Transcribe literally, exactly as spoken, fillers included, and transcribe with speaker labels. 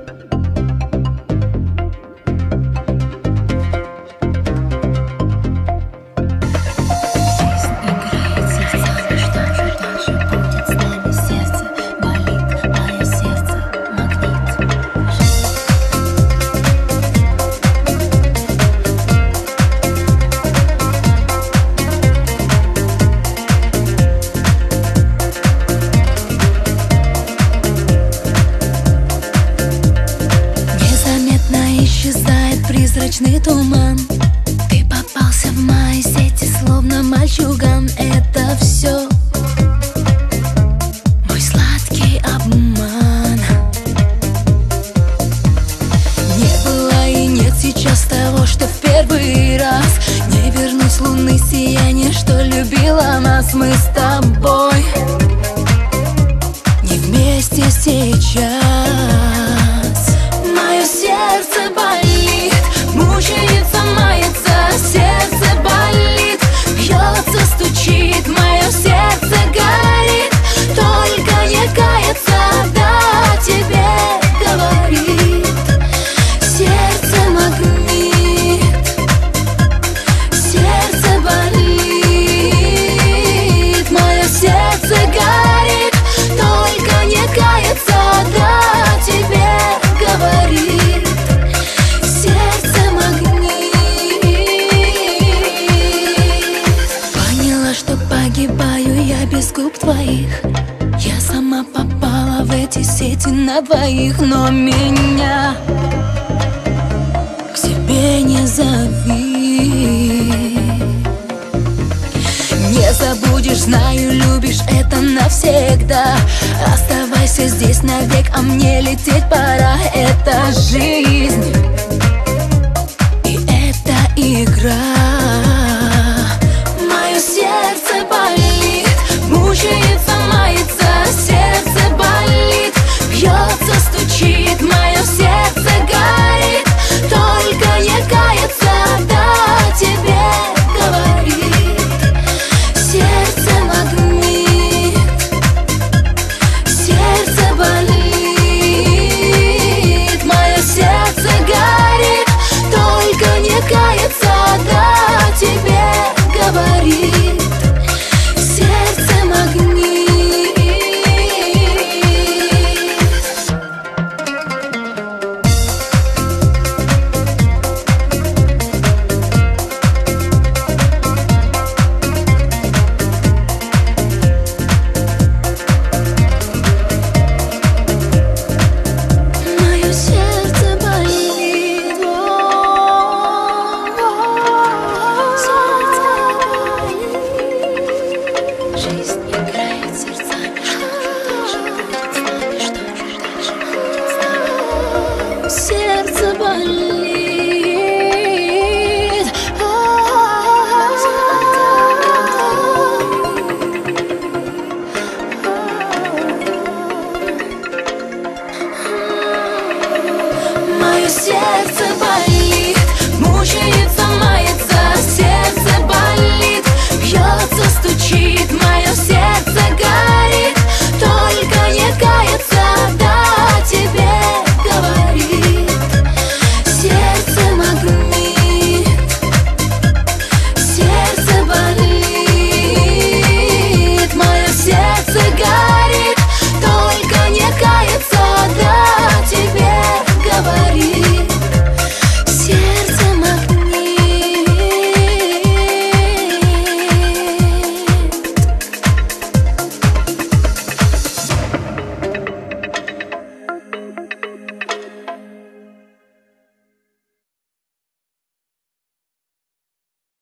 Speaker 1: Призрачный туман, ты попался в мои сети, словно мальчуган. Это все мой сладкий обман. Не было и нет сейчас того, что в первый раз. Не вернусь луны сияние, что любила нас. Мы с тобой не вместе сейчас. Мое сердце болит, мучается, мается, сердце болит, бьется, стучит, мое сердце горит, только не кается, да, тебе говорит. Сердце магнит, сердце болит, мое сердце горит, только не кается, да, тебе говорит. Погибаю я без губ твоих. Я сама попала в эти сети на двоих. Но меня к себе не зови. Не забудешь, знаю, любишь, это навсегда. Оставайся здесь навек, а мне лететь пора. Это жизнь, и это игра. Сердце болит, мучается, мается, сердце болит, бьется, стучит, мое сердце горит, только не кается, да, тебе говорит. Сердце магнит, сердце болит, мое сердце горит, только не кается, да, тебе говорит. Сердце магнит. Мое сердце болит. Жизнь играет сердцами, что же дальше будет с нами, что же дальше будет с нами. Сердце болит. Мое сердце